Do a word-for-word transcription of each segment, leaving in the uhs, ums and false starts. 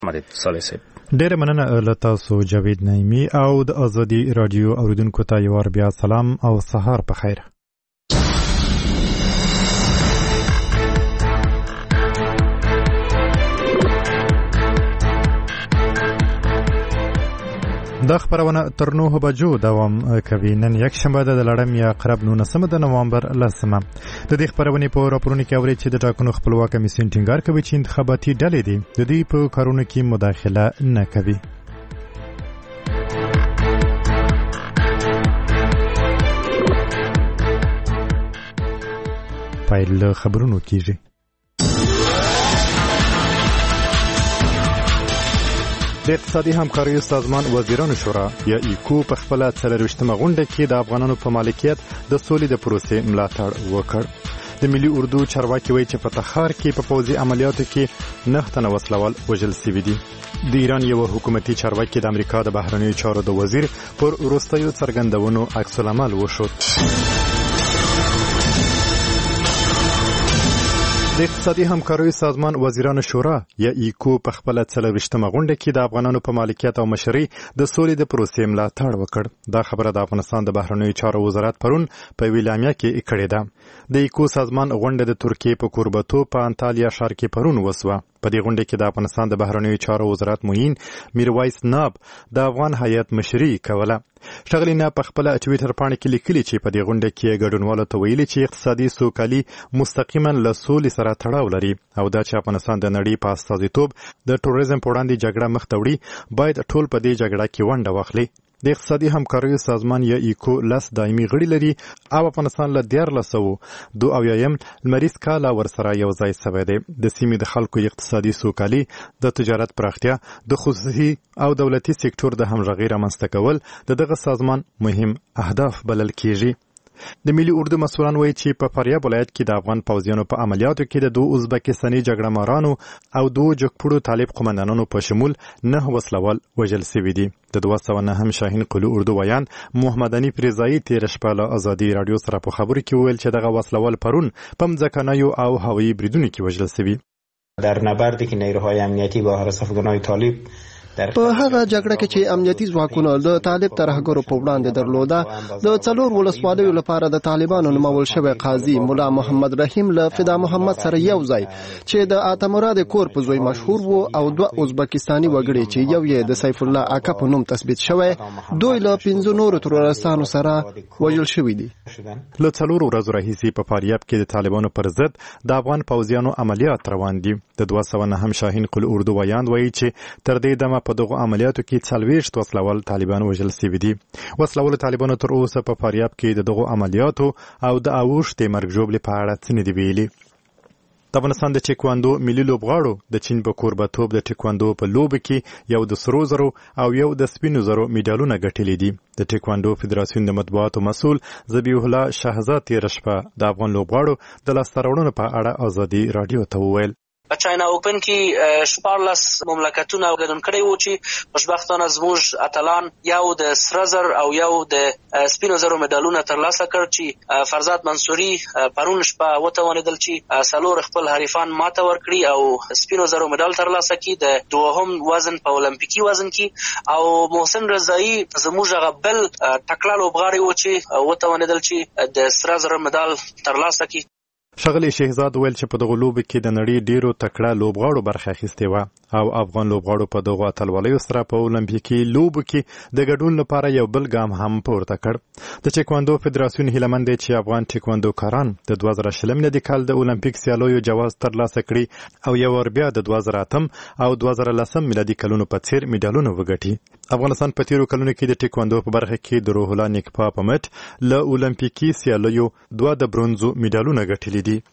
ډېره مننه له تاسو جاوید نعیمي او د ازادي راډیو اوریدونکو ته یو وار بیا سلام او سهار په خیر. دا خبرونه تر نهه بجو دوام کوي. نن یک شنبه د لړم یا قرب نولسمه د نوامبر لسمه. د دې خبرونې په راپورونو کې اوري چې د ټاکنو خپلواک کمیسیون ټینګار کوي چې انتخاباتي ډلې دي د دې په کارونو کې مداخله نه کوي. پایله خبرونو کېږي. د اقتصادي همکاریو سازمان وزیرانو شورا یا ایکو په خپل څلرویشتمه غونډه کې د افغانانو په مالکیت د سولې د پروسې ملاتړ وکړ. د ملي اردو چارواکي وایي چې په تخار کې په پوځي عملیاتو کې نه تنه وسلوال وژل شوي دي. د ایران یو حکومتي چارواکي د امریکا د بهرنیو چارو د وزیر پر وروستیو څرګندونو عکس العمل وښود. د اقتصادي همکاریو سازمان وزیرانو شورا یا ایکو په خپل څلرویشتمه غونډه کې د افغانانو په مالکیت او مشرۍ د سولې د پروسې ملاتړ وکړ. دا خبره د افغانستان د بهرنیو چارو وزارت پرون په ویلامیا کې کړې ده. د ایکو سازمان غونډه د ترکیې په کوربتو په انټالیا ښار کې پرون وسوه. په دې غونډه کې د افغانستان د بهرنیو چارو وزارت معین میرویس ناب د افغان هیئت مشري کوله. ښاغلي ناب په خپل ټویټر باندې کې لیکلي چې په دې غونډه کې ګډونوالو ته ویلي چې اقتصادي سوکالي مستقیما له سولې سره تړاو لري او دا چې افغانستان د نړۍ په استازیتوب د ټوریزم په وړاندې جګړه مخ ته وړي باید ټول په دې جګړه کې ونډه واخلي. د اقتصادي همکاریو سازمان یا ایکو لس دایمي غړي لري او افغانستان له دیارلس سوه دوه اویایم لمریز کاله ورسره یو ځای شوی دی. د سیمې د خلکو اقتصادي سوکالي، د تجارت پراختیا، د خصوصي او دولتي سکتور د همغږۍ رامنځته کول د دغه سازمان مهم اهداف بلل کیږي. د ملي اردو مسؤلان وایي چې په فاریاب ولایت کې د افغان پوځیانو په عملیاتو کې د دوه ازبکستاني جګړه مارانو او دوه جګپړو طالب قومندانانو په شمول نه وسلوال وژل شوي دي. د دوه سوه نهم شاهین قلو اردو ویان محمد انیف رضایي تېره شپه له ازادي راډیو سره په خبرو کې وویل چې دغه وسلوال پرون په مځکنیو او هوایي بریدونو کې وژل شوي. در نبردی که نیروهای امنیتی با حرس افغانای طالب په هغه جګړه کې چې امنیتي ځواکونه د طالب ترهګرو په وړاندې درلوده، د څلور ولسوالیو لپاره د طالبانو نومول شوی قاضي مولا محمد رحیم له فدا محمد سره یو ځای چې د آتمراد کور په زوی مشهور وو او دوه ازبکستاني وګړي چې یو یې د سیف الله اکا په نوم تثبیت شوی، دوی له پنځه نورو ترورستانو سره وژل شوي دي. له څلورو ورځو راهیسې په فاریاب کې د طالبانو پر ضد د افغان پوځیانو عملیات روان دي. د دوه سوه نهم شاهین قل اردو ویان وایي چې تر دې دمه په دغه عملیاتو کې څلوېښت وسلوال طالبان وژل شوي دي. وسلوال طالبانو تر اوسه په فاریاب کې د دغو عملیاتو او د اوښتې مرګ ژوبلې په اړه څه نه دي ویلي. د افغانستان د ټیکواندو ملي لوبغاړو د چین په کوربتوب د ټیکواندو په لوبه کې یو د سرو زرو او یو د سپینو زرو میډالونه ګټلي دي. د ټیکواندو فدراسیون د مطبوعاتو مسؤل ذبیح الله شهزاد تېره شپه د افغان لوبغاړو د لاسته راوړنو په اړه ازادي راډیو ته وویل. په چاینا اوپن کې شپاړلس مملکتونه ګډون کړي وو چې خوشبختانه زموږ اتلان یو د سره زر او یو د سپینو زرو مډالونه ترلاسه کړ چې فرزاد منصوري پرون شپه وتوانېدل چې څلور خپل حریفان ماته ورکړي او سپینو زرو مډال ترلاسه کړي د دوهم وزن په اولمپیکي وزن کې، او محسن رضایي زموږ هغه بل تکړه لوبغاړی و چې وتوانېدل چې د سره زرو مډال ترلاسه کړي. ښاغلي شهزاد ویل چې په دغه لوبو کې د نړۍ ډیرو تکړه لوبغاړو برخه اخیستې وه او افغان لوبغاړو په دغو اتلولیو سره په اولمپیکي لوبو کې د ګډون لپاره یو بل ګام هم پورته کړ. د ټیکواندو فدراسیون هیله مند دی چې افغان ټیکواندوکاران د دوه زره شلم میلادي کال د اولمپیک سیالیو جواز ترلاسه کړي او یو ور بیا د دوه زره اتم او دوه زره لسم میلادي کلونو په څیر میډالونه وګټي. افغانستان په تیرو کلونو کې د ټیکواندو په برخه کې د روح الله نیکپا په مټ له اولمپیکي سیالیو دوه د برونزو میډالونه ګټلي دي.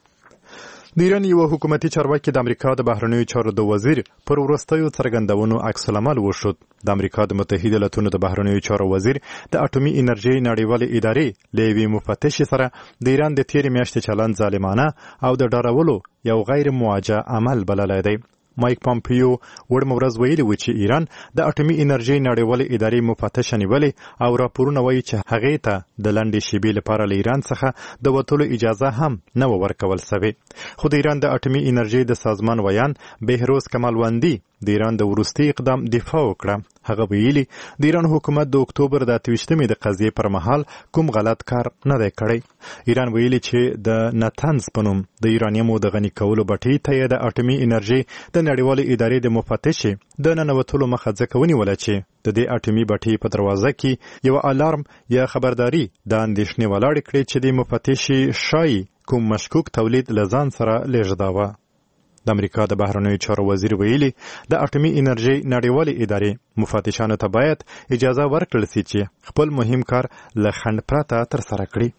د ایران یو حکومتي چارواکي د امریکا د بهرنیو چارو د وزیر پر وروستیو څرګندونو عکس العمل وښود. د امریکا د متحده ایالاتونو د بهرنیو چارو وزیر د اټومي انرژۍ نړیوالې ادارې له یوې مفتشې سره د ایران د تیرې میاشتې چلند ظالمانه او د ډارولو یو غیر موجه عمل بللی دی. مایک پامپیو وړمه ورځ ویلي و چې ایران د اټومي انرژي نړیوالې ادارې مفتشه نیولې او راپورونه وایي چې هغې ته د لنډې شیبې لپاره له ایران څخه د وتلو اجازه هم نه ورکول سوې. خو د ایران د اټومي انرژي د سازمان ویان بهروز کمالوندي د ایران د وروستي اقدام دفاع وکړه. هغه ویلي د ایران حکومت د اکتوبر د اته ویشتمې د قضیې پر مهال کوم غلط کار نه دی کړی. ایران ویلي چې د نتنز په نوم د ایرانیمو د غني کولو بټۍ ته یې د اټومي انرژي د نړیوالې ادارې د مفتشې د ننوتلو مخه ځکه ونیوله چې د دې اټومي بټۍ په دروازه کې یو الارم یا خبرداري د اندېښنې ولاړې کړې چې د مفتشې شایي کوم مشکوک تولید له ځان سره لیږداوه. د امریکا د بهرنیو چارو وزیر ویلي د اټومي انرژي نړیوالې ادارې مفتشانو ته باید اجازه ورکړل شي چې خپل مهم کار له خنډ پرته ترسره کړي.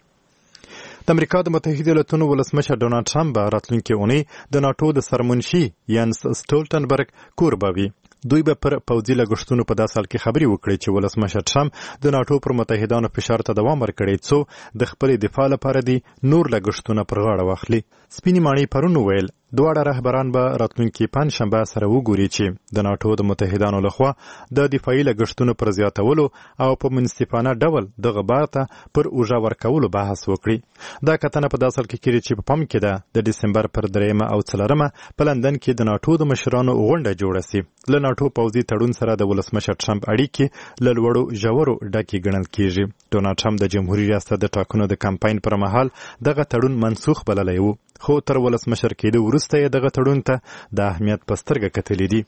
د امریکا د متحده ایالاتونو ولسمشر ډونالډ ټرمپ به راتلونکې اونۍ د ناټو د سرمنشي ینس سټولټنبرګ کور به وي. دوی به پر پوځي لګښتونو په داسې حال کې خبرې وکړي چې ولسمشر ټرمپ د ناټو پر متحدانو فشار ته دوام ورکړی څو د خپلې دفاع لپاره دي نور لګښتونه پر غاړه واخلي. سپینې ماڼۍ پرون وویل دواړه رهبران به راتلونکي پنجشنبه سره وګوري چې د ناټو د متحدانو لخوا د دفاعي لګښتونو پر زیاتولو او په منصفانه ډول دغه بار ته پر اوږه ورکولو بحث وکړي. دا کتنه په داسې حال کې کېږي چې په پام کې ده د ډسمبر پر درېیمه او څلورمه په لندن کې د ناټو د مشرانو غونډه جوړه سي. له ناټو پوځي تړون سره د ولسمشر ټرمپ اړیکې له لوړو ژورو ډکې ګڼل کېږي. ډونالډ ټرمپ د جمهوریت ریاست د ټاکنو د کمپاین پر مهال دغه تړون منسوخ بللی و، خو تر ولسمشر کېدو وروسته یې دغه تړون ته د اهمیت په سترګه کتلي دي.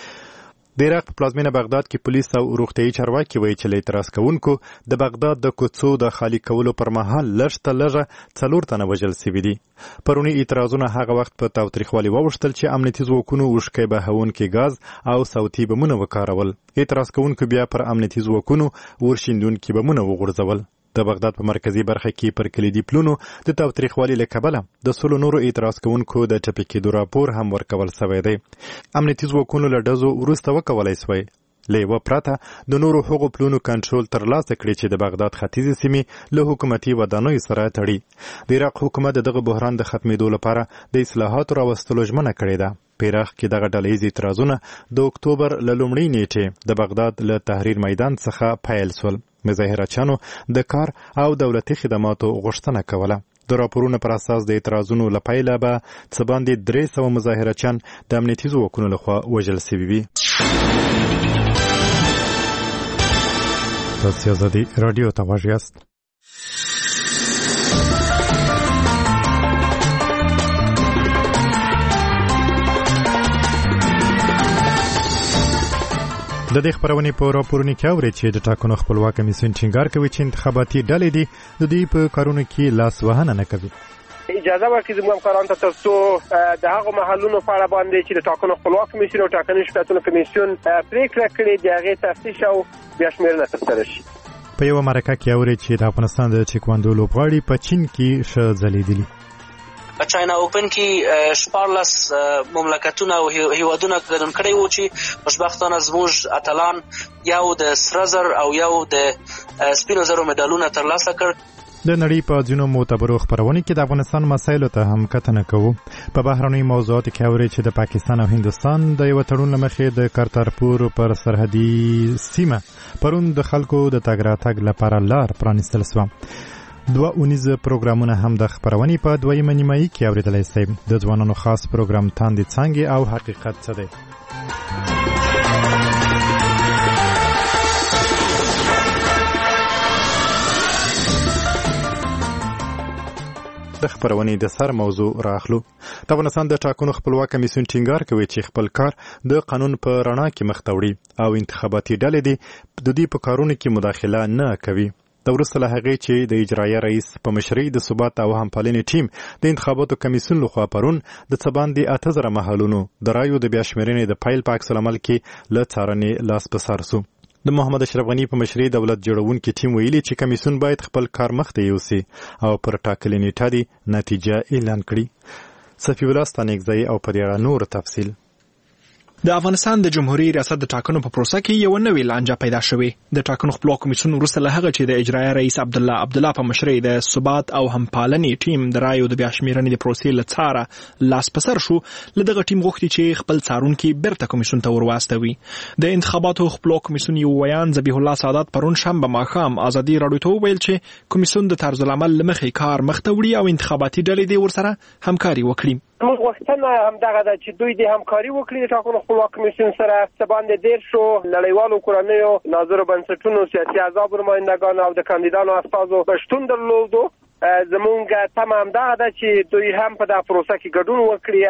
د عراق په پلازمینه بغداد کې پولیس او روغتیايي چارواکي وایي چې له اعتراض کوونکو د بغداد د کوڅو د خالي کولو پر مهال لږ تر لږه څلور تنه وژل سوي دي. پرونی اعتراضونه هغه وخت په تاوتریخوالي واوښتل چې امنیتي ځواکونو وشکۍ بهونکي ګاز او صوتي بمونه وکارول. اعتراض کوونکو بیا پر امنیتي ځواکونو ورشیندونکي بمونه وغورځول. د بغداد په مرکزي برخه کې پر کلیدي پلونو د تاوتریخوالي له کبله د سلو نورو اعتراض کوونکو د ټپي کېدو راپور هم ورکول سوی دی. امنیتي ځواکونو له ډزو وروسته وکولی سوی له یوه پرته د نورو هغو پلونو کنټرول ترلاسه کړي چې د بغداد ختیځې سیمې له حکومتي ودانیو سره تړي. د عراق حکومت د دغه بحران د ختمېدو لپاره د اصلاحاتو راوستلو ژمنه کړې ده. په عراق کې دغه ډله ییز اعتراضونه د اکتوبر له لومړۍ نیټې د بغداد له تحریر میدان څخه پیل سول. مظاهرچیانو د کار او دولتي خدماتو غوښتنه کوله. د راپورونو پر اساس د اعتراضونو له پیله به څه باندې درې سوه مظاهرچیان د امنیتي ځواکونو لخوا وژل سوي وي. تاسو آزادي رادیو ته غوږ یاست. د دې خبرونې په راپورونو کې اورئ چې د ټاکنو خپلواک کمیسیون ټینګار کوي چې انتخاباتي ډلې دي د دوی په کارونو کې لاس وهنه نه کوي. اجازه ورکړي زموږ همکارانو ته تر څو د هغو محلونو په اړه باندې چې د ټاکنو خپلواک کمیسیون او ټاکنیز شکایتونو کمیسیون پرېکړه کړې د هغې تفتیش او بیا شمېرنه ترسره شي. په یوه مرکه کې اورئ چې د افغانستان د تایکواندو لوبغاړي په چین کې ښه ځلیدلي. په چاینا اوپن کې شپاړلس مملکتونه او هیوادونه ګډون کړي وو چې خوشبختانه زموږ اتلان یو د سره زر او یو د سپینو زرو مډالونه ترلاسه کړ. د نړۍ په ځینو معتبرو خپرونو کې د افغانستان مسایلو ته هم کتنه کوو. په بهرنیو موضوعاتو کې اورئ چې د پاکستان او هندوستان د یو تړون له مخې د کارتارپور پر سرحدي سیمه پرون د خلکو د تګ راتګ لپاره لار پرانیستل شوه. دوه اونیز پروګرامونه هم د خپرونې په دویمه نیمایي کې اورېدلی شئ. د ځوانانو خاص پروګرام تاندې څانګې او حقیقت څه دی. د خپرونې د سر موضوع راخلو. د افغانستان د ټاکنو خپلواک کمیسیون ټینګار کوي چې خپل کار د قانون په رڼا کې مخ ته وړي او انتخاباتي ډلې دي د دې په کارونو کې مداخله نه کوي. د وروسته له هغې چې د اجرایه رئیس په مشرۍ د ثبات او همپالنې ټیم د انتخاباتو کمیسیون لخوا پرون د څه باندې اته زره محلونو د رایو د بیا شمېرنې د پیل په عکس العمل کې له څارنې لاس په سر سو. د محمد اشرف غني په مشرۍ دولت جوړونکي ټیم ویلي چې کمیسیون باید خپل کار مخته یوسي او پر ټاکلې نیټه دې نتیجه اعلان کړي. صفي الله ستانکزی او په دې اړه نور تفصیل. د افغانستان د جمهوریت ریاست د ټاکنو په پروسه کې یو نوې لانجه پیدا شوې. د ټاکنو خپلواک کمیسیون وروسته له هغه چې د اجرایه رئیس عبدالله عبدالله په مشرۍ د ثبات او همپالنې ټیم د رایو د بیا شمیرنې د پروسې له څاره لاس په سر شو، له دغه ټیم غوښتي چې خپل څارونکي بیرته کمیسیون ته ورواستوي. د انتخاباتو خپلواک کمیسیون یو ویان ذبیح الله سعادت پرون شنبه ماښام ازادي راډیو ته وویل چې کمیسیون د طرزالعمل له مخې کار مخ ته وړي او انتخاباتي ډلې دې ورسره همکاري وکړي. موږ غوښتنه همدغه ده چې دوی د همکاري وکړي د ټاکنو خپلواک کمیسیون سره. څه باندې ډېر شو نړیوالو کورنیو ناظرو بنسټونو سیاسي احزابو نمایندګانو او د کاندیدانو استازو شتون درلودو. زمونږ تمه همدغه ده چې دوی هم په دغه پروسه کې ګډون وکړي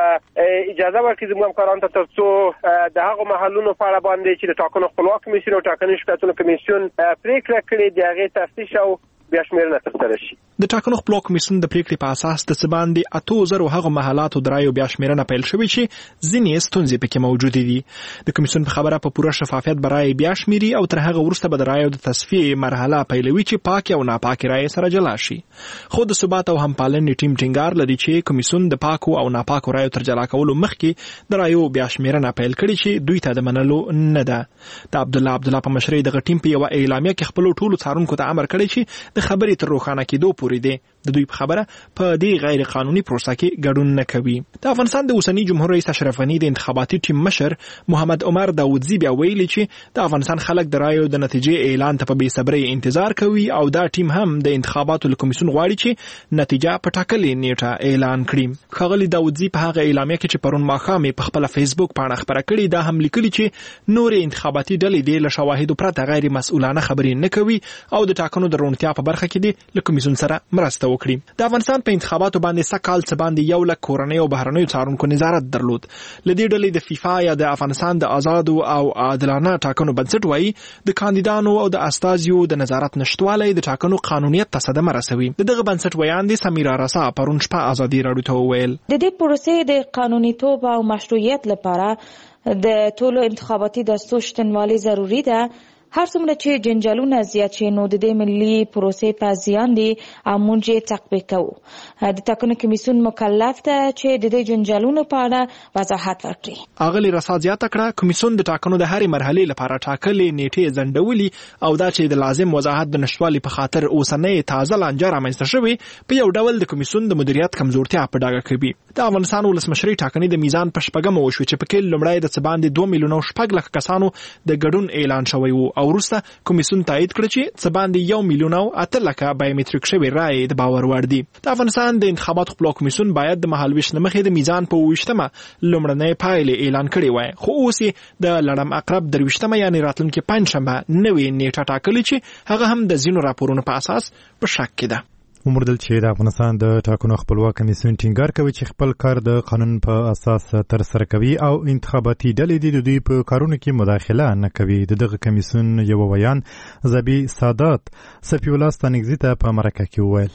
او اجازه ورکړي زموږ همکارانو ته تر څو د هغو محلونو په اړه باندې چې د ټاکنو خپلواک کمیسیون او ټاکنیز شکایتونو کمیسیون پرېکړه کړې د هغې تفتیش او بیا شمیرنه ترسره شي. د ټاکنو خپلواک کمیسیون د پریکړې په اساس د څه باندې اتو زرو هغو محلاتو د رایو بیا شمیرنه پیل شوې چې ځینې ستونزې پکې موجودې دي. د کمیسیون په خبره په پوره شفافیت به رایې بیا شمیري او تر هغه وروسته به د رایو د تصفیې مرحله پیلوي چې پاکې او ناپاکې رایې سره جلا شي. خو د ثبات او همپالنې ټیم ټینګار لري چې کمیسیون د پاکو او ناپاکو رایو تر جلا کولو مخکې د رایو بیا شمیرنه پیل کړي چې دوی ته د منلو نه ده. د عبدالله عبدالله په مشرۍ دغه ټیم په یوه اعلامیه کې خپلو ټولو څارونکو ته امر کړی چې د خبرې تر روښانه کېدو پورې دی د دوی په خبره په دې غیر قانوني پروسه کې ګډون نه کوي. د افغانستان د اوسني جمهور رئیس اشرف غني د انتخاباتي ټیم مشر محمد عمر داودزي بیا ویلي چې د افغانستان خلک د رایو د نتیجې اعلان ته په بې صبرۍ انتظار کوي او دا ټیم هم د انتخاباتو له کمیسیون غواړي چې نتیجه په ټاکلې نیټه اعلان کړي. ښاغلي داودزي په هغه اعلامیه کې چې پرون ماښام په خپله فیسبوک پاڼه خپره کړې دا هم لیکلي چې نورې انتخاباتي ډلې دې له شواهدو پرته غیر مسؤلانه خبرې نه کوي او د ټاکنو د روڼتیا په برخه کې دې له کمیسیون سره مرسته وکړي. د افغانستان په انتخاباتو باندې سکهال څه باندې یو لک کورنۍ او بهرنیو څارونکو نظارت درلود. له دې ډلې د فیفا یا د افغانستان د آزادو او عادلانه ټاکنو بنسټ وایي د کاندیدانو او د استازیو د نظارت نشتوالی د ټاکنو قانونیت ته صدمه رسوي. د دغه بنسټ ویاندې سمیرا رسا پرون شپه ازادي راډیو ته وویل د دې پروسې د قانونیتوب او مشروعیت لپاره د ټولو انتخاباتي دستور شتنوالی ضروری ده. هر څومره چې جنجالونه زیات شي نو د دې ملي پروسې په زیان دي او موږ یې تطبیق کوو. د ټاکنو کمیسیون مکلف ده چې د دې جنجالونو په اړه وضاحت ورکړي. اغلې رسا زیاته کړه کمیسیون د ټاکنو د هرې مرحلې لپاره ټاکلې نیټې ځنډولي او دا چې د لازم وضاحت د نشتوالي په خاطر اوسنۍ تازه لانجه رامنځته شوې په یو ډول د کمیسیون د مدیریت کمزورتیا په ډاګه کوي. د افغانستان ولسمشرۍ ټاکنې د میزان په شپږمه وشوې چې پکې لومړی د څه باندې دوه میلیونه شپږ لکه کسانو د ګډون اعلان شوی و او وروسته کمیسیون تایید کړ چې څه باندې یو میلیون او اته لکه بایومټریک شوی رایې د باور وړ دي. د افغانستان د انتخاباتو خپلواک کمیسیون باید د مهالویش نه مخکې د میزان په اوویشتمه لومړنۍ پایلې اعلان کړې وای، خو اوس یې د لړم اقرب درویشتمه یعنې راتلونکي پنجشنبه نوې نیټه ټاکلې چې هغه هم د ځینو راپورونو په اساس په شک کې ده. وموندل چې د افغانستان د ټاکنو خپلواک کمیسیون ټینګار کوي چې خپل کار د قانون په اساس تر سره کوي او انتخاباتي ډلې د دوی په کارونو کې مداخله نه کوي. د دغه کمیسیون یو ویان ذبیح سعادت صفی الله ستانګزي ته په مرکه کې وویل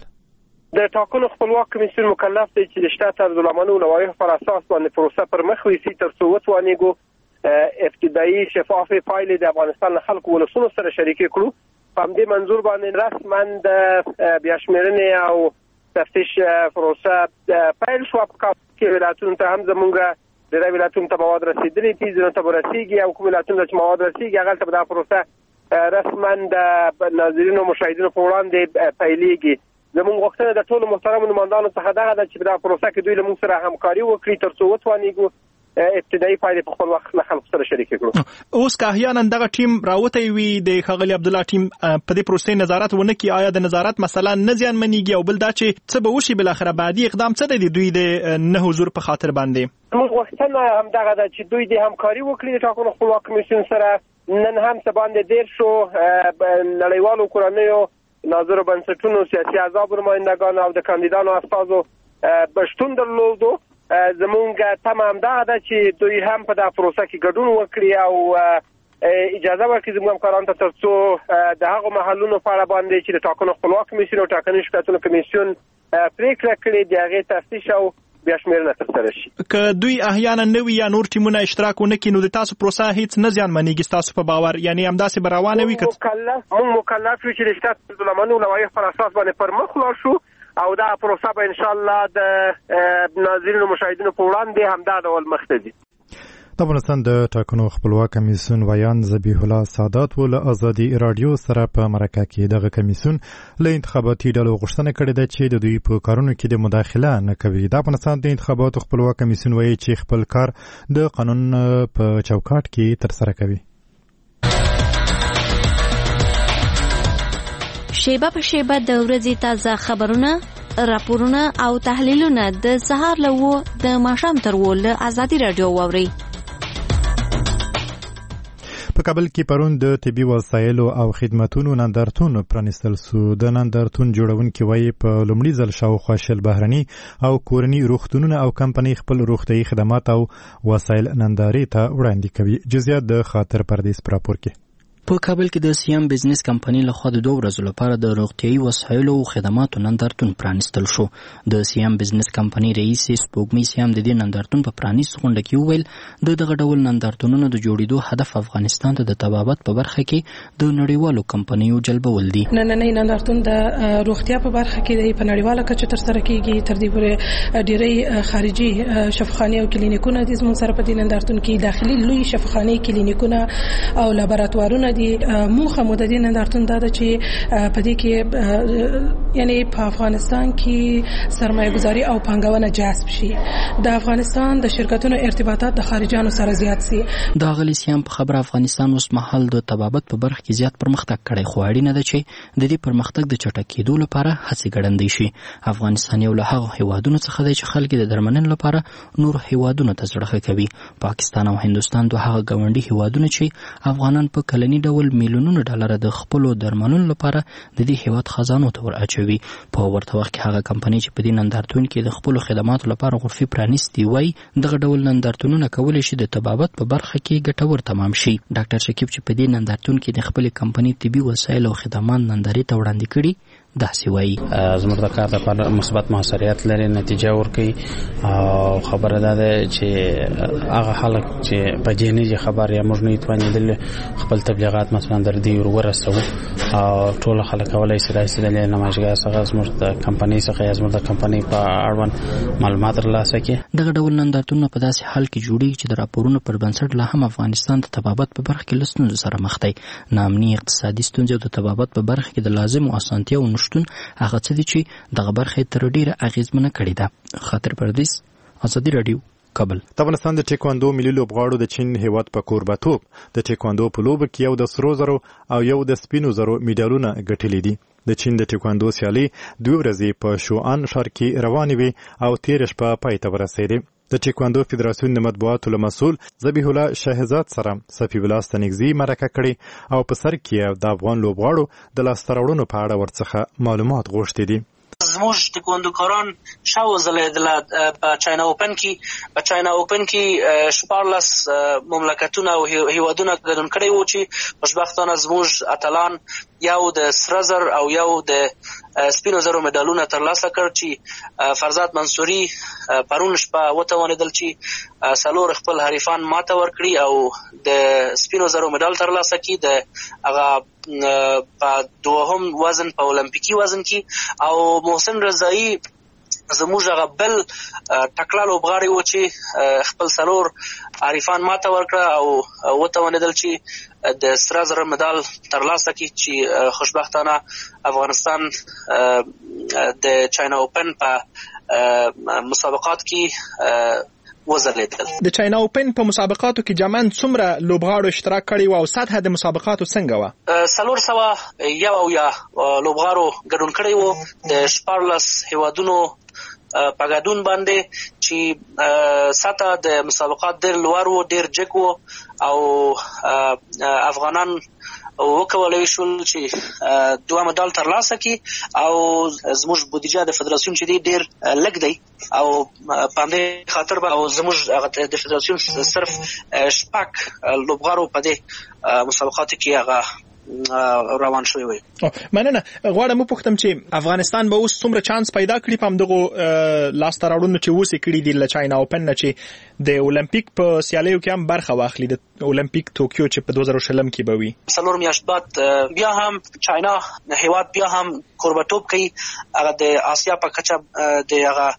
د ټاکنو خپلواک کمیسیون مکلف دی چې د شته طرزالعملونو لوایح پر اساس باندې پروسه پر مخ ویسي تر څو وتوانیږو ابتدایي شفافه پایلې د افغانستان خلکو ولسونو سره شریکې کړو. په همدې منظور باندې رسما د بیا شمیرنې او تفتیش پروسه پیل شوه. په کال کې ولایتونو ته هم زموږ ډېری ولایتونو ته مواد رسېدلي دي، ځینو ته به رسېږي او کوم ولایتونو چې مواد رسېږي هغلته به دا پروسه رسما د ناظرینو مشاهدینو په وړاندې پیلېږي. زموږ غوښتنه د ټولو محترمو نمایندانو څخه دغه ده چې په دا پروسه کې دوی له موږ سره همکاري وکړي تر څو وتوانیږو ابتدایي پایلې په خپل وخت له خلکو سره شریکې کړو. اوس که احیانا دغه ټیم راوتی وي د ښاغلي عبدالله ټیم په دې پروسې نظارت ونه کړي، آیا د نظارت مثلا نه زیانمنېږي او بل دا چې څه به وشي بالاخره بعدي اقدام څه دی د دوی د نه حضور په خاطر باندې؟ موږ غوښتنه همدغه ده چې دوی د همکاري وکړي د ټاکنو خپلواک کمیسیون سره. نن هم څه باندې ډېر شو نړیوالو کورنیو ناظرو بنسټونو سیاسي احزابو نمایندګانو او د کاندیدانو استازو شتون درلودو. زمونږ تمه همدغه ده چې دوی هم په دغه پروسه کې ګډون وکړي او اجازه ورکړي زموږ همکارانو ته تر څو د هغو محلونو په اړه باندې چې د ټاکنو خپلواک کمیسیون او ټاکنیز شکایتونو کمیسیون پرېکړه کړې د هغې تفتیش او بیا شمیرنه ترسره شي. که دوی احیانا نوي یا نور ټیمونه اشتراک ونه کړي نو د تاسو پروسه هیڅ نه زیانمنېږي ستاسو په باور؟ یعنې همداسې به روانه وي؟ موږ مکلف یو چې د شته طرزالعملونو لوایح پر اساس باندې پر مخ ولاړ شو او دا پروسه به ان شاء الله د ناظرینو مشاهدینو په وړاندې همدا ډول مخ ته ځي. د افغانستان د ټاکنو خپلواک کمیسیون ویان ذبیح الله سادات ول ازادي رادیو سره په مرکه کې دغه کمیسیون له انتخاباتي ډلو غوښتنه کړې ده چې د دوی په کارونو کې د مداخله نه کوي. د افغانستان د انتخاباتو خپلواک کمیسیون وایي چې خپل کار د قانون په چوکاټ کې ترسره کوي. شیبه په شیبه د ورځې تازه خبرونه، راپورونه او تحلیلونه د سهار له و د ماښام تر و له ازادي رادیو واورئ. په کابل کې پرون د طبي وسایلو او خدماتونو نندارتون پرانیستل سو. د نندارتون جوړونکي وایي په لومړي ځل شاوخوا شل بهرني او کورني روغتونونه او کمپنۍ خپل روغتیايي خدمات او وسایل نندارې ته وړاندې کوي. جزئیات د خاطر پردیس په راپور کې. په کابل کې د سیام بزنس کمپنۍ لخوا د دوه ورځو لپاره د روغتیايي وسایلو او خدماتو نندارتون پرانیستل شو. د سیام بزنس کمپنۍ رئیس سپوږمۍ سیام د دې نندارتون په پرانیست غونډه کې وویل د دغه ډول نندارتونونو د جوړېدو هدف افغانستان ته د طبابت په برخه کې د نړیوالو کمپنیو جلبول دي. نننۍ نندارتون د روغتیا په برخه کې په نړیواله کچه ترسره کیږي. تر دې پورې ډېری خارجي شفاخانې او کلینیکونه د زموږ سره په دې نندارتون کې داخلي لوی شفاخانې، کلینیکونه او لابراتوارونه دي. موخه مو د دې نندارتون دا ده چې په دې کې یعنی په افغانستان کې سرمایه‌گذاري او پانګونه جذب شي. د افغانستان د شرکتونو ارتباطات د خارجانو سره زیات شي. دا غلی سیام په خبره افغانستان اوس مهال د طبابت په برخه کې زیات پرمختګ کړی، خو اړینه ده چې د دې پرمختګ د چټکېدو لپاره هڅې ګړندۍ شي. افغانستان یو له هغو هیوادونو څخه دی چې خلک د درملنې لپاره نور هیوادونو ته زړه کوي. پاکستان او هندوستان دوه هغه ګاونډي هیوادونه چې افغانان په کلني ډول میلیونونو ډالر د خپلو درملونو لپاره د دې هیواد خزانو ته ور اچوي. په ورته وخت کې هغه کمپنۍ چې په دې نندارتون کې د خپلو خدماتو لپاره غرفې پرانیستي وای دغه ډول نندارتونونه کولی شي د طبابت په برخه کې ګټور تمام شي. ډاکټر شکیب چې په دې نندارتون کې د خپل کمپنۍ طبي وسایل او خدمات نندارې ته وړاندې کړي داسې وایي. زموږ د کار لپاره مثبت موثریت لري، نتیجه ورکوي. او خبره ده چې هغه خلک چې په جنې خبر یا موږ نه توانېدل خپل تبلیغات مثلا در دې ورسو او ټول خلک کولای شي راځي د نمایشګاه څخه زموږ د کمپنۍ څخه یا زموږ د کمپنۍ په اړوند معلومات ترلاسه کړي. دغه ډول نندارتونونه په داسې حال کې جوړیږي چې د راپورونو پر بنسټ لا هم افغانستان د طبابت په برخه کې له ستونزو سره مخ دی. ناامني، اقتصادي ستونزې او د طبابت په برخه کې د لازمو اسانتیاوو نشتون هغه څه دي چې دغه برخه تر ډیره اغیزمنه کړې ده. خاطر پردیس، ازادي رادیو، کابل. د افغانستان د ټیکواندو ملي لوبغاړو د چین هیواد په کوربتوب د ټیکواندو په لوبه کې یو د سرو زرو او یو د سپینو زرو میډالونه ګټلي دي. د چین د ټیکواندو سیالي دوه ورځې په شوان ښار کې روانې وي او تیر شپه پای ته ورسېدې. د ټیکواندو فدراسیون د مطبوعاتو له مسؤل ذبیح الله شهزاد سره صفي الله ستنګزي مرکه کړې او په سر کې د افغان لوبغاړو د لاسته راوړنو په اړه ورڅخه معلومات غوښتي دي. زموږ ټیکواندوکاران شاو ځلېدله په چاینا اوپن کې په چاینا اوپن کې شپاړلس مملکتونه او هیوادونه ګډون کړي وو چې خوشبختانه زموږ اتلان یو د سره زر او یو د سپینو زرو مډالونه ترلاسه کړ چې فرزاد منصوري پرون شپه وتوانېدل چې څلور خپل حریفان ماته ورکړي او د سپینو زرو مډال ترلاسه کړي. د هغه په دوهم وزن په اولمپیکي وزن کې او محسن رضایی زموږ هغه بل ټکړه لوبغاړی و چې خپل څلور حریفان ماته ورکړه او وتوانېدل چې د سره زر مډال ترلاسه کړي چې خوشبختانه افغانستان د چاینا اوپن په مسابقات کې وزلیدل. د چاینا اوپن په مسابقاتو کې جمعاً څومره لوبغاړو اشتراک کړی و او سطح د مسابقاتو څنګه و؟ څلور سوه یو او یا لوبغاړو ګډون کړی و د شپاړلس هیوادونو په ګډون باندې چې سطح د مسابقات ډېر لوړ و، ډېر جګ و او افغانان وکولای شول چې دوه مډال ترلاسه کړي او زموږ بودیجه د فدراسیون چې دی ډېر لږ دی او په همدې خاطر به او زموږ د فدراسیون صرف شپږ لوبغاړو په دې مسابقاتو کې هغه روان شوی وي. مننه. غواړم وپوښتم چې افغانستان به اوس څومره چانس پیدا کړي په همدغو لاسته راوړنو چې اوس یې کړي دي له چاینا اوپن نه چې د اولمپیک په سیالیو کې هم برخه واخلي، د اولمپیک توکیو چې په دوه زره شلم کې به وي. څلور میاشت بعد بیا هم چاینا هیواد بیا هم کوربتوب کوي. هغه د آسیا په کچه د هغه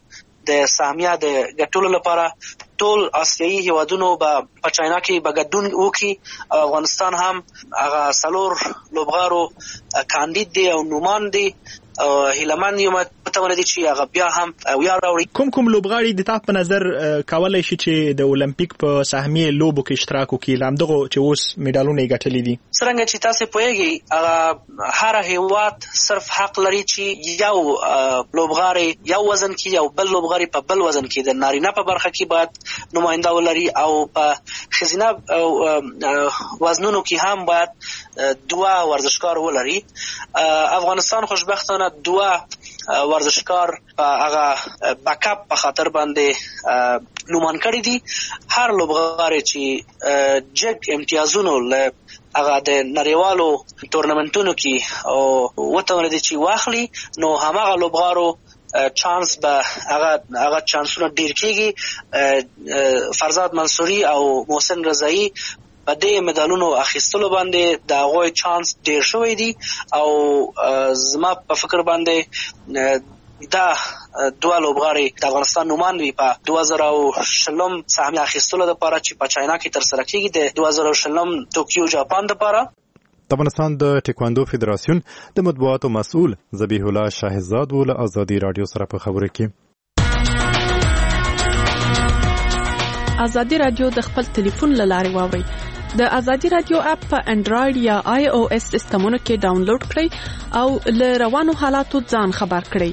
د سهمیه د ګټلو لپاره ټول آسیایي هیوادونو به په چاینا کې به ګډون وکړي. افغانستان هم هغه څلور لوبغاړو کاندید دی او نومان دی او هیلمن یو متونه دي چې هغه بیا هم ویا راوړي. کوم کوم لوبغاړي د تاسو په نظر کولای شي چې د اولمپیک په سهمیه لوبو کې اشتراک وکړي لامدغه چې اوس میډالونه یې ګټلي دي؟ څنګه چې تاسو پوهیږئ هغه هر هیواد صرف حق لري چې یو لوبغاړي یو وزن کې یو بل لوبغاړي په بل وزن کې د نارینه په برخه کې باید نماینده ولري او په ښځینه وزنونو کې هم باید دوه ورزشکار ولري. افغانستان خوشبختانه دوه ورزشکار هغه بکاپ په خاطر باندې نومان کړی دي. هر لوبغاړی چې جګ امتیازونو له هغه د نړیوالو تورنمنټونو کې او وته ولدي چې واخلي نو هماغه لوبغاړو چانس به هغه هغه چانسونه ډیر کیږي. فرزاد منصوري او محسن رضایی په دې مډالونو اخیستلو باندې د هغوی چانس ډیر شوی دی او زما په فکر باندې دا دوه لوبغاړي د افغانستان نومان وي په دوه زره او شلم سهمیه اخیستلو لپاره چې په چاینا کې ترسره کیږي د دوه زره او شلم توکیو جاپان لپاره. د افغانستان د ټیکواندو فدراسیون د مطبوعاتو مسؤل ذبیح الله شاهزاد ول ازادي رادیو سره په خبرو کې ازادي رادیو د خپل ټلیفون له لارې واوري. د ازادي رادیو اپ په انډراید یا آی او اس سیستمونو کې ډاونلوډ کړئ او له روانو حالاتو ځان خبر کړئ.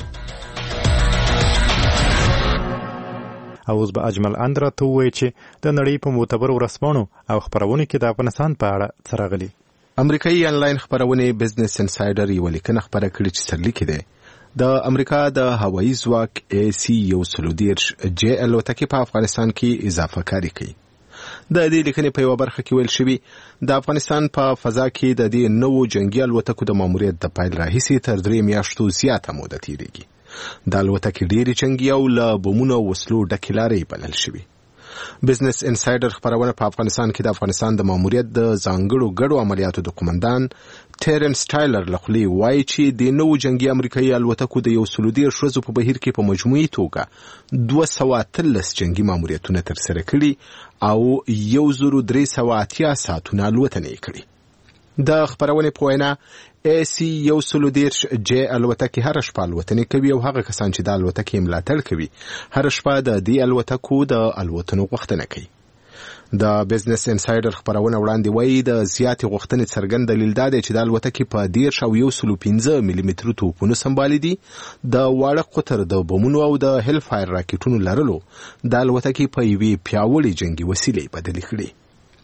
او اوس به اجمل اندرا ته وایي چې د نړۍ په معتبرو ورځپاڼو او خبرونو کې د افغانستان په اړه څه راغلي. امریکایي انلاین خبرونه بزنس انسایډر یو لیکنه خبره کړې چې سرلیک دی د امریکا د هوایي ځواک ای سی یو سلو دیرش جې الوتکې په افغانستان کې اضافه کاری کوي. د دې لیکنې په یو برخه کې ویل شوی د افغانستان په فضا کې د دې نوو جنگي الوتکو د ماموریت د پایل راهیسې تر درې میاشتو زیاته موده تیریږي. د الوتکې ډېرې جنگي او له بمونو او وسلو ډکې لارې بلل شوي. بزنس انسایډر خبرونه په افغانستان کې د افغانستان د ماموریت د ځانګړو ګډو عملیاتو د قومندان ټیرنس ټایلر لخوا وایي چې د نوو جنگي امریکایي الوتکو د یو سلو دیرش ورځو په بهیر کې په مجموعي توګه دوه سوه اتلس جنگي ماموریتونه ترسره کړي او یو زرو درې سوه اتیا ساعتونه الوتنې کړي. د خبرونې په وینا ای سی یو سلو دیرش جې الوتکې هر شپه الوتنې کوي او هغه کسان چې د الوتکې ملاتړ کوي هر شپه د دې الوتکو د الوتنو غوښتنه کوي. د بزنس انسایډر خبرونه وړاندې وایي د زیاتې غوښتنې څرګند دلیل دا دی چې د الوتکې په دیرش او یو سلو پنځه ملي مترو توپونو سمبالي دي. د واړه قطر د بمونو او د هیل فایر راکټونو لرلو د الوتکې په یوې پیاوړې جنگي وسیلې بدلې کړي.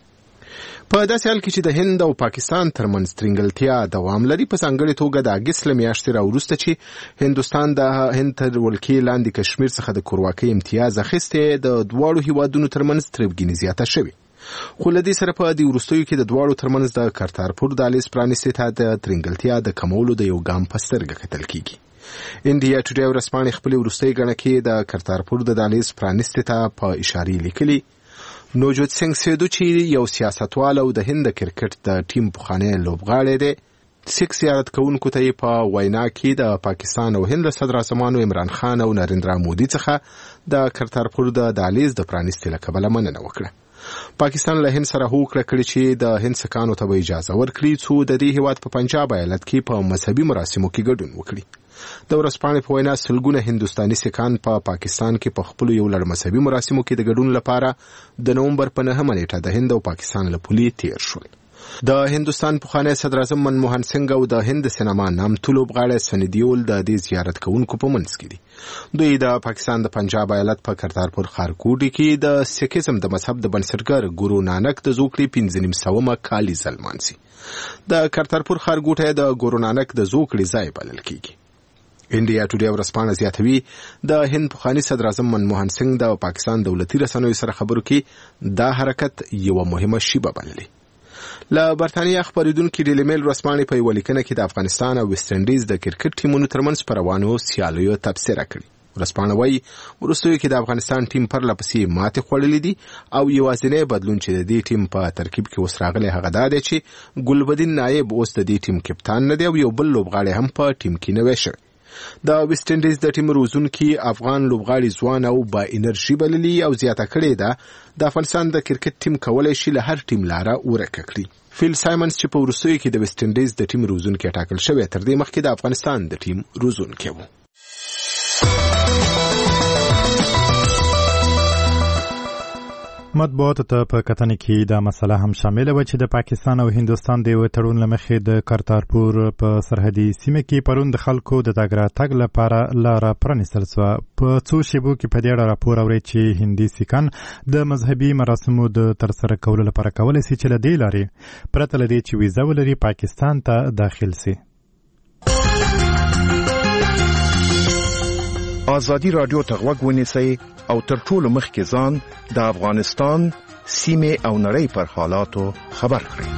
په داسې حال کې چې د هند او پاکستان ترمنځ ترنګلتیا دوام لري په ځانګړې توګه د اګست له میاشتې راوروسته چې هندوستان د هند تر ولکې لاندې کشمیر څخه د کورواکۍ امتیاز اخیستی د دواړو هیوادونو ترمنځ تربګیني زیاته شوې. خو له دې سره په دې وروستیو کې د دواړو ترمنځ د کرتارپور دهلیز پرانیستي ته د ترنګلتیا د کمولو د یو ګام په سترګه کتل کیږي. انډیا ټوډے ورځپاڼې خپلې وروستۍ ګڼه کې د کرتارپور د دهلیز پرانیستي ته په اشارې لیکلي نوجوت سنگ سیدو چې یو سیاستوال او د هند کرکټ د ټیم پخوانی لوبغاړی دی سیک زیارت کوونکو ته په وینا کې د پاکستان او هند صدر اعظمانو عمران خان او نریندرا مودي څخه د کرتارپور د دهلیز د پرانیستي له کبله مننه وکړه. پاکستان له هند سره هوکړه کړې چې د هند سکانو ته به اجازه ورکړي څو د دې هیواد په پنجاب ایالت کې په مذهبي مراسمو کې ګډون وکړي. د ورځپاڼې په وینا سلګونه هندوستاني سکان په پا پاکستان کې په خپلو یو لړ مذهبي مراسمو کې د ګډون لپاره د نومبر په نهمه نیټه د هند او پاکستان له پولې تیر شول. د هندوستان پخوانی صدر اعظم منموهن سنگ او د هند سینما نامتو لوبغاړی سنی دیول د دې زیارت کوونکو په منځ کې دي. دوی د پاکستان د پنجاب ایالت په کرتارپور ښارګوټي کې د سیکیزم د مذهب د بنسټګر ګورو نانک د زوکړې پنځه نیم سومه کالیزه لمانځي. د کرتارپور ښارګوټی د ګورو نانک د زوکړې ځای بلل کیږي. انډیا ټوډے ورځپاڼه زیاتوي د هند پخوانی صدر اعظم منموهن سنگ د پاکستان دولتي رسنیو سره خبرو کې دا حرکت یو مهمه شیبه بللې. له برتانیا خبریدونکو ډیلی میل ورځپاڼې په یوه لیکنه کې د افغانستان او ویسټ انډیز د کرکټ ټیمونو ترمنځ پر روانو سیالیو تبصره کړې. ورځپاڼه وایي وروستیو کې د افغانستان ټیم پرله پسې ماتې خوړلې دي او یوازینی بدلون چې د دې ټیم په ترکیب کې اوس راغلی هغه دا دی چې ګلبدین نایب اوس د دې ټیم کپتان نه دی او یو بل لوبغاړی هم په ټیم کې نه وی شوی. د ویسټ انډیز د ټیم روزونکي افغان لوبغاړي ځوان او با انرژي بللي او زیاته کړې ده د افغانستان د کرکټ ټیم کولای شي له هر ټیم لاره ورکه کړي. فیل سایمنز چې په وروستیو کې د ویسټ انډیز د ټیم روزونکي ټاکل شوی تر دې مخکې د افغانستان د ټیم روزونکي و. مطبوعاتو ته په کتنې کې دا مسله هم شامله و چې د پاکستان او هندوستان د یو تړون له مخې د کرتارپور په سرحدي سیمه کې پرون د خلکو د تګ راتګ لپاره لاره پرانیستل شوه. په څو شیبو کې په دې اړه راپور اوري چې هندي سیکان د مذهبي مراسمو د ترسره کولو لپاره کولی شي چې له دې لارې پرته له دې چې ویزه ولري پاکستان ته داخل شي. آزادی رادیو ته غوږ ونیسئ او تر ټولو مخکې ځان د افغانستان سیمې او نړۍ پر حالاتو خبر کړئ.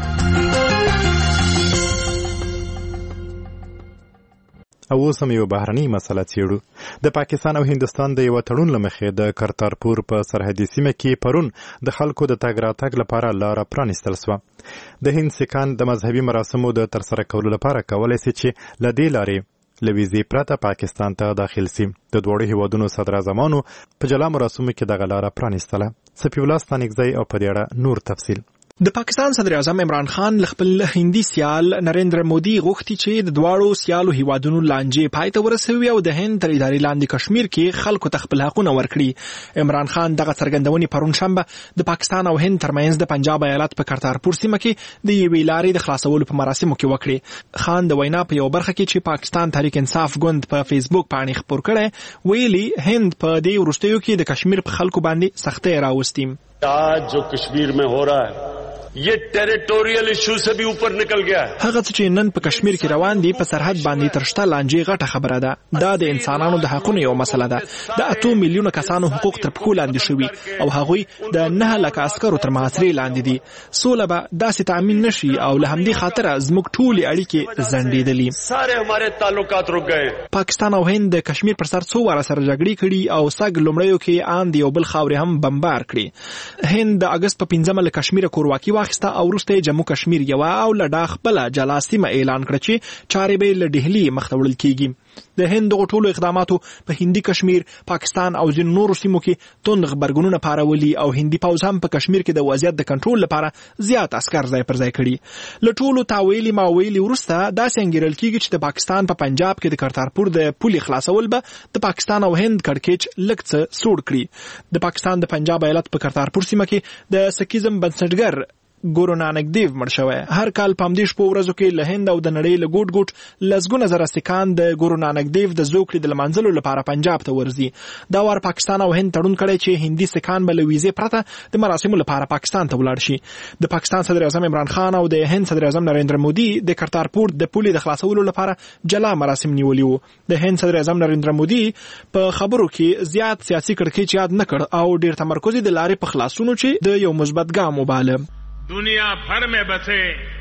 او اوس هم یو بهرنۍ مسله څېړو. د پاکستان او هندوستان د یوه تړون له مخې د کرتارپور په سرحدي سیمه کې پرون د خلکو د تګ راتګ لپاره لاره پرانیستل شوه. د هند سیکان د مذهبي مراسمو د ترسره کولو لپاره کولی شي چې له دې لارې له ویزې پرته پاکستان ته داخل شي. د دواړو هیوادونو صدراعظمانو په جلا مراسمو کې دغه لاره پرانیستله. سپي الله ستانکزی او په دې اړه نور تفصیل. د پاکستان صدر اعظم عمران خان ل خپل هندي سیال نریندر مودي غوښتي چې د دواړو سیالو هیوادونو لانجې پای ته ورسوي او د هند تر ادارې لاندې کشمیر کې خلکو ته خپل حقونه ورکړي. عمران خان دغه څرګندونې پرون شنبه د پاکستان او هند ترمنځ د پنجاب ایالت په کرتارپور سیمه کې د یوې لارې د خلاصولو په مراسمو کې وکړي. خان د وینا په یو برخه کې چې پاکستان تحریک انصاف ګوند په فیسبوک باندې خبر کړي ویلي هند په دې وروستیو کې د کشمیر په خلکو باندې سختۍ راوستي. आज जो कश्मीर में हो रहा है ये टेरिटोरियल इशू से भी ऊपर निकल गया है. هغه چې نن په کشمیر کې روان دي په سرحد باندې ترشته لانجې غټه خبره ده. دا د انسانانو د حقوقو یو مسله ده. د اتو میلیونه کسانو حقوق تر پښو لاندې شوي او هغوی د نه لک عسکرو تر محاصرې لاندې دي. سوله به داسې تامین نشي او له همدې خاطر زموږ ټولې اړیکې زندېدلې. ساره हमारे تعلقات رک گئے. پاکستان او هند د کشمیر پر سر څو واره سره جګړې کړي او سګ لومړیو کې آن دی یو بل خاورې هم بمبار کړي. هند د اگست په پنځمه له کشمیر کورواکي واخیسته او وروسته جمهور کشمیر یو او لداخ بل جلا سیمه اعلان کړ چې چارې به له دهلی مخ ته وړل کیږي. د هند د ټولو اقداماتو په هندي کشمیر، پاکستان او ځینو نورو سیمو کې توند خبرګونونه پارولي او هندي پوځ هم په کشمیر کې د وضعیت د کنټرول لپاره زیات عسكر ځای پر ځای کړي. له ټولو تاویلي ماویلي وروسته داسې انګیرل کیږي چې د پاکستان په پنجاب کې د کرتارپور د پولې خلاصول به د پاکستان او هند کړکېچ لږ څه سوړ کړي. د پاکستان د پنجاب ایالت په کرتارپور سیمه کې د سکیزم بنسټګر ګورو نانک دیو مړ شوی. هر کال په همدې شپو ورځو کې له هند او د نړۍ له ګوټ ګوټ لسګونه زره سیکان د ګورو نانک دیو د زوکړې د لمانځلو لپاره پنجاب ته ورځي. دا وار پاکستان او هند تړون کړی چې هندي سیکان به له ویزې پرته د مراسمو لپاره پاکستان ته ولاړ شي. د پاکستان صدر اعظم عمران خان او د هند صدر اعظم نریندر مودي د کرتارپور د پولې د خلاصولو لپاره جلا مراسم نیولي وو. د هند صدر اعظم نریندر مودي په خبرو کې زیات سیاسي کړکېچ یاد نه کړ او ډیر تمرکز د لارې په خلاصونو چې د یو مثبت ګام وباله. दुनिया भर में बसे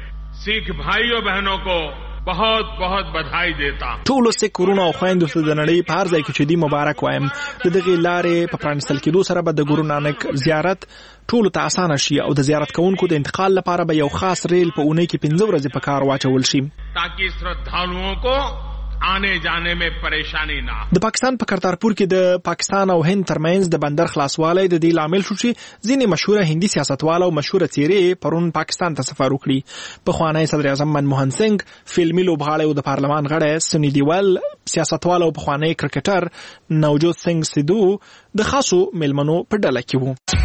सिख भाइयों बहनों को बहुत बहुत बधाई देता हूं. ټولو سیک ورونو او خويندو ته د نړۍ په هر ځای کې چې دی مبارک وایم. د دغه لارې په پرانستل کېدو سره به د ګورو نانک زیارت ټولو ته اسانه شي او د زیارت کوونکو د انتقال لپاره به یو خاص ریل په اونۍ کې پنځه ورځې په کار واچول شي تاکي श्रद्धालुओं को आने जाने में परेशानी ना. د پاکستان په کرتارپور کې د پاکستان او هند ترمنځ د بندر خلاصوالی د دې لامل شو چې ځینې مشهوره هندي سیاستوال او مشهوره څیرې پرون پاکستان ته سفر وکړي. په خوانی صدر اعظم منموهن سنگ، فلمي لوبغاړی او د پارلمان غړی سونی دیول، سیاستوال او په خوانی کرکټر نوجوت سنگ سیدو د خاصو ملمنو په ډله کې وو.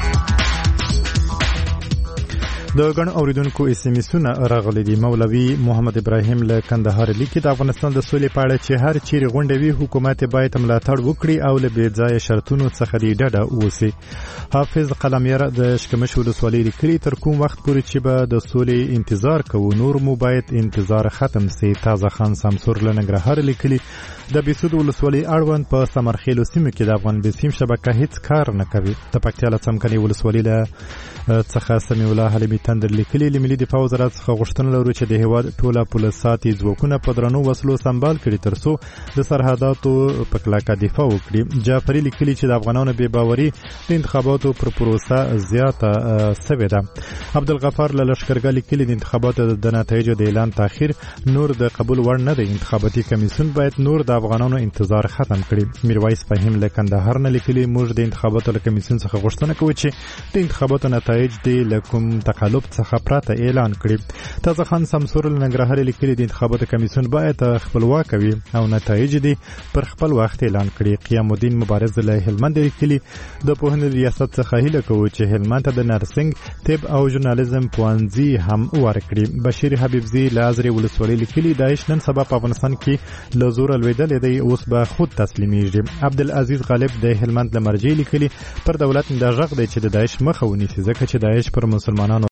د غن اوریدونکو اس ام اسونه راغلي دي. مولوي محمد ابراهیم له کندهار لیکي د افغانستان د سولې په اړه چې هر چیرې غونډه وي حکومت باید ملاتړ وکړي او له بې ځایه شرطونو څخه دی ډډه ووسي. حافظ قلمیر د شکمش ولسوالۍ لیکلي تر کوم وخت پورې چې به د سولې انتظار کوو نور مو باید انتظار ختم سي. تازه خان سمسور له ننګرهار لیکلي د بيسود ولسوالۍ اړوند په سمرخیلو سیمه کې د افغان بسیم شبکه هیڅ کار نه کوي. د پکتیا له څمکني ولسوالۍ له څخه سمیع الله حلیمي تندر لیکلي له ملي دفاع وزارت څخه غوښتنه لرو چې د هیواد ټوله پولیساتي ځواکونه په درنو وسلو سمبال کړي ترڅو د سرحداتو په کلکه دفاع وکړي. جعفري لیکلي چې د افغانانو بې باوري د انتخاباتو پر پروسه زیاته سوې ده. عبدالغفار له لښکرګاه لیکلي د انتخاباتو د نتایجو د اعلان تاخیر نور د قبول وړ نه دی. انتخاباتي کمیسیون باید نور د افغانانو انتظار ختم کړي. میرویس فهیم له کندهار نه لیکلي موږ د انتخاباتو له کمیسیون څخه غوښتنه کوو چې د انتخاباتو نتایج د له کوم تقلب څخه پرته اعلان کړي. تازه خان سمسور له ننګرهار لیکلي د انتخاباتو کمیسیون باید خپلواک وي او نتایج دې پر خپل وخت اعلان کړي. قیام الدین مبارز له هلمند لیکلي د پوهنې ریاست څخه هیله کوو چې هلمند ته د نرسنګ، طب او ژورنالیزم پوهنځي هم ورکړي. بشیر حبیبزي له ازرې ولسوالۍ لیکلي داعش نن سبا په افغانستان کې له زوره لوېدلی دی، اوس به خود تسلیمیږي. عبدالعزیز غالب د هلمند له مرجې لیکلي پر دولت دا غږ دی چې د داعش مخه ونیسي ځکه چې داعش پر مسلمانانو